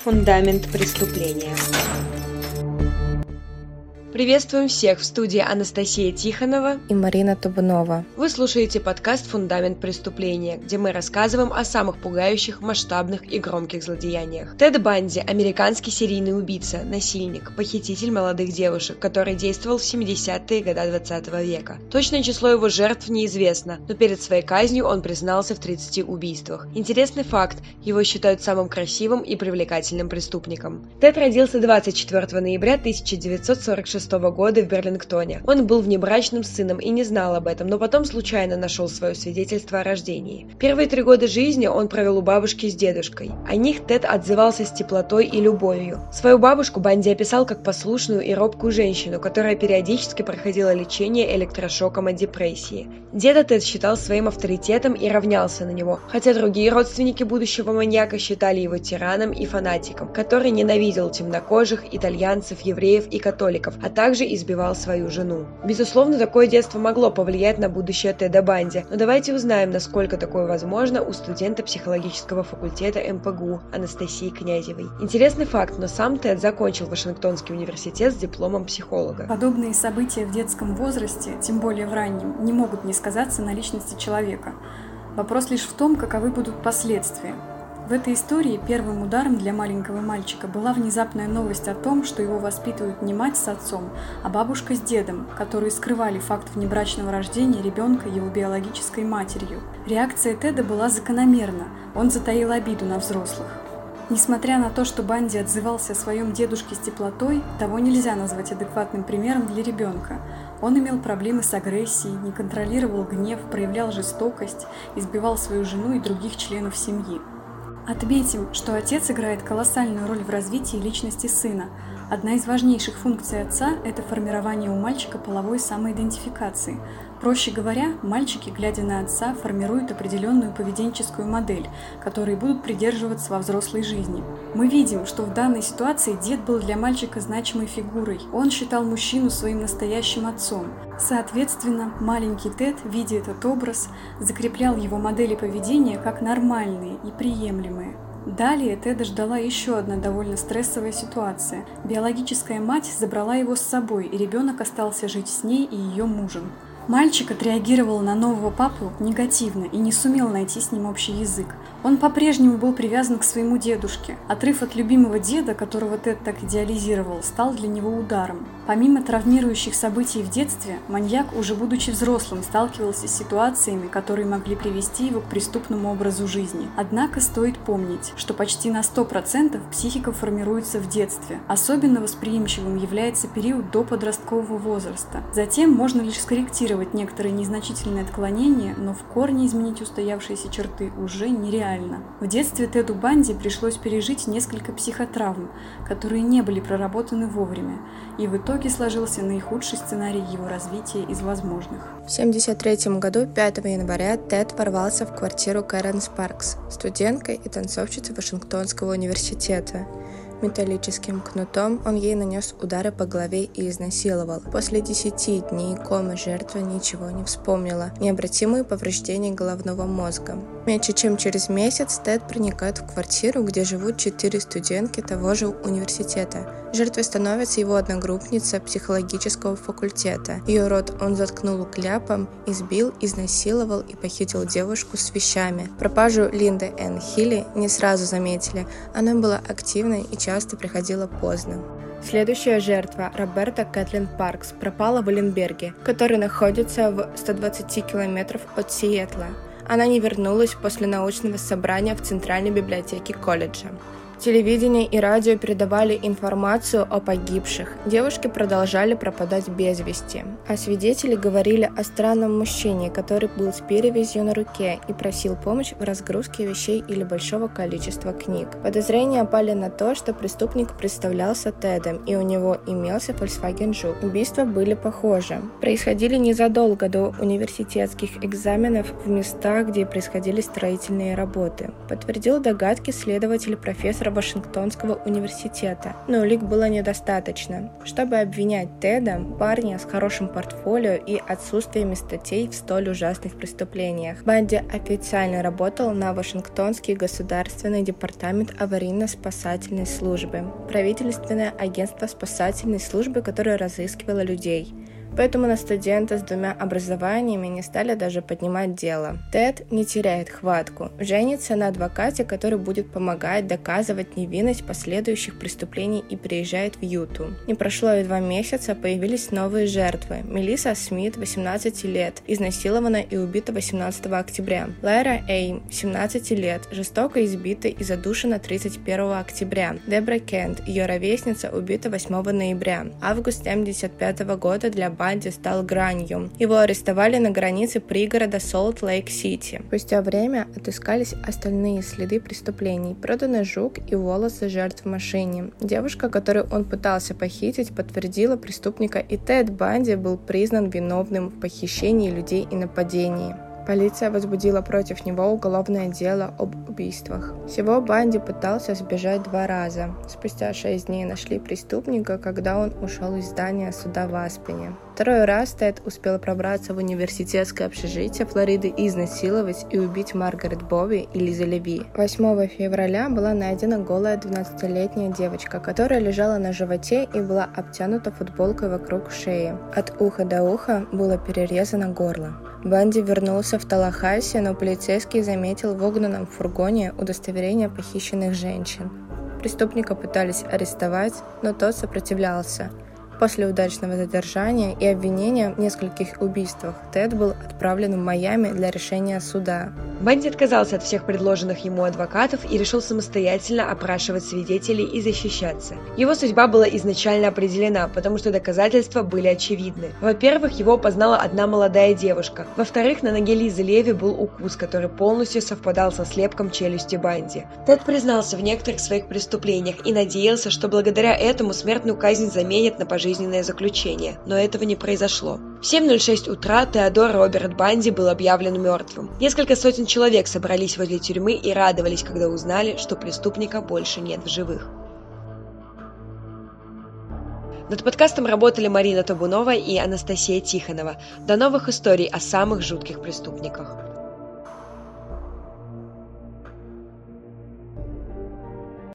Фундамент преступления. Приветствуем всех, в студии Анастасия Тихонова и Марина Табунова. Вы слушаете подкаст «Фундамент преступления», где мы рассказываем о самых пугающих, масштабных и громких злодеяниях. Тед Банди – американский серийный убийца, насильник, похититель молодых девушек, который действовал в 70-е годы 20 века. Точное число его жертв неизвестно, но перед своей казнью он признался в 30 убийствах. Интересный факт – его считают самым красивым и привлекательным преступником. Тед родился 24 ноября 1946 года в Берлингтоне. Он был внебрачным сыном и не знал об этом, но потом случайно нашел свое свидетельство о рождении. Первые 3 года жизни он провел у бабушки с дедушкой. О них Тед отзывался с теплотой и любовью. Свою бабушку Банди описал как послушную и робкую женщину, которая периодически проходила лечение электрошоком от депрессии. Деда Тед считал своим авторитетом и равнялся на него, хотя другие родственники будущего маньяка считали его тираном и фанатиком, который ненавидел темнокожих, итальянцев, евреев и католиков, а также избивал свою жену. Безусловно, такое детство могло повлиять на будущее Теда Банди, но давайте узнаем, насколько такое возможно у студента психологического факультета МПГУ Анастасии Князевой. Интересный факт, но сам Тед закончил Вашингтонский университет с дипломом психолога. Подобные события в детском возрасте, тем более в раннем, не могут не сказаться на личности человека. Вопрос лишь в том, каковы будут последствия. В этой истории первым ударом для маленького мальчика была внезапная новость о том, что его воспитывают не мать с отцом, а бабушка с дедом, которые скрывали факт внебрачного рождения ребенка его биологической матерью. Реакция Теда была закономерна, он затаил обиду на взрослых. Несмотря на то, что Банди отзывался о своем дедушке с теплотой, того нельзя назвать адекватным примером для ребенка. Он имел проблемы с агрессией, не контролировал гнев, проявлял жестокость, избивал свою жену и других членов семьи. Отметим, что отец играет колоссальную роль в развитии личности сына. Одна из важнейших функций отца – это формирование у мальчика половой самоидентификации. Проще говоря, мальчики, глядя на отца, формируют определенную поведенческую модель, которой будут придерживаться во взрослой жизни. Мы видим, что в данной ситуации дед был для мальчика значимой фигурой. Он считал мужчину своим настоящим отцом. Соответственно, маленький Тед, видя этот образ, закреплял его модели поведения как нормальные и приемлемые. Далее Теда ждала еще одна довольно стрессовая ситуация. Биологическая мать забрала его с собой, и ребенок остался жить с ней и ее мужем. Мальчик отреагировал на нового папу негативно и не сумел найти с ним общий язык. Он по-прежнему был привязан к своему дедушке. Отрыв от любимого деда, которого Тед так идеализировал, стал для него ударом. Помимо травмирующих событий в детстве, маньяк, уже будучи взрослым, сталкивался с ситуациями, которые могли привести его к преступному образу жизни. Однако стоит помнить, что почти на 100% психика формируется в детстве. Особенно восприимчивым является период до подросткового возраста. Затем можно лишь скорректировать некоторые незначительные отклонения, но в корне изменить устоявшиеся черты уже нереально. В детстве Теду Банди пришлось пережить несколько психотравм, которые не были проработаны вовремя, и в итоге сложился наихудший сценарий его развития из возможных. В 1973 году, 5 января, Тед ворвался в квартиру Кэрен Спаркс, студенткой и танцовщицей Вашингтонского университета. Металлическим кнутом он ей нанес удары по голове и изнасиловал. После 10 дней комы жертва ничего не вспомнила. Необратимые повреждения головного мозга. Меньше чем через месяц Тед проникает в квартиру, где живут 4 студентки того же университета. Жертвой становится его одногруппница психологического факультета. Ее рот он заткнул кляпом, избил, изнасиловал и похитил девушку с вещами. Пропажу Линды Энн Хилли не сразу заметили. Она была активной и часто приходила поздно. Следующая жертва, Роберта Кэтлин Паркс, пропала в Уильямсбурге, который находится в 120 километров от Сиэтла. Она не вернулась после научного собрания в Центральной библиотеке колледжа. Телевидение и радио передавали информацию о погибших. Девушки продолжали пропадать без вести. А свидетели говорили о странном мужчине, который был с перевязью на руке и просил помощь в разгрузке вещей или большого количества книг. Подозрения пали на то, что преступник представлялся Тедом, и у него имелся Volkswagen Жук. Убийства были похожи. Происходили незадолго до университетских экзаменов в местах, где происходили строительные работы. Подтвердил догадки следователь профессор Вашингтонского университета, но улик было недостаточно. Чтобы обвинять Теда, парня с хорошим портфолио и отсутствием статей в столь ужасных преступлениях, Банди официально работал на Вашингтонский государственный департамент аварийно-спасательной службы, правительственное агентство спасательной службы, которое разыскивало людей. Поэтому на студента с 2 образованиями не стали даже поднимать дело. Тед не теряет хватку, женится на адвокате, который будет помогать доказывать невинность последующих преступлений и приезжает в Юту. Не прошло и 2 месяца, появились новые жертвы. Мелисса Смит, 18 лет, изнасилована и убита 18 октября. Лайра Эйм, 17 лет, жестоко избита и задушена 31 октября. Дебра Кент, ее ровесница, убита 8 ноября. Август 1975 года для Банди стал гранью. Его арестовали на границе пригорода Солт-Лейк-Сити. Спустя время отыскались остальные следы преступлений: проданный жук и волосы жертв в машине. Девушка, которую он пытался похитить, подтвердила преступника, и Тед Банди был признан виновным в похищении людей и нападении. Полиция возбудила против него уголовное дело об убийствах. Всего Банди пытался сбежать 2 раза. Спустя 6 дней нашли преступника, когда он ушел из здания суда в Аспене. 2-й раз Тед успел пробраться в университетское общежитие Флориды и изнасиловать и убить Маргарет Бови и Лизу Леви. 8 февраля была найдена голая 12-летняя девочка, которая лежала на животе и была обтянута футболкой вокруг шеи. От уха до уха было перерезано горло. Банди вернулся в Таллахасси, но полицейский заметил в угнанном фургоне удостоверение похищенных женщин. Преступника пытались арестовать, но тот сопротивлялся. После удачного задержания и обвинения в нескольких убийствах Тед был отправлен в Майами для решения суда. Банди отказался от всех предложенных ему адвокатов и решил самостоятельно опрашивать свидетелей и защищаться. Его судьба была изначально определена, потому что доказательства были очевидны. Во-первых, его опознала одна молодая девушка. Во-вторых, на ноге Лизы Леви был укус, который полностью совпадал со слепком челюсти Банди. Тед признался в некоторых своих преступлениях и надеялся, что благодаря этому смертную казнь заменят на пожизненное заключение, но этого не произошло. В 7:06 утра Теодор Роберт Банди был объявлен мертвым. Несколько сотен человек собрались возле тюрьмы и радовались, когда узнали, что преступника больше нет в живых. Над подкастом работали Марина Табунова и Анастасия Тихонова. До новых историй о самых жутких преступниках.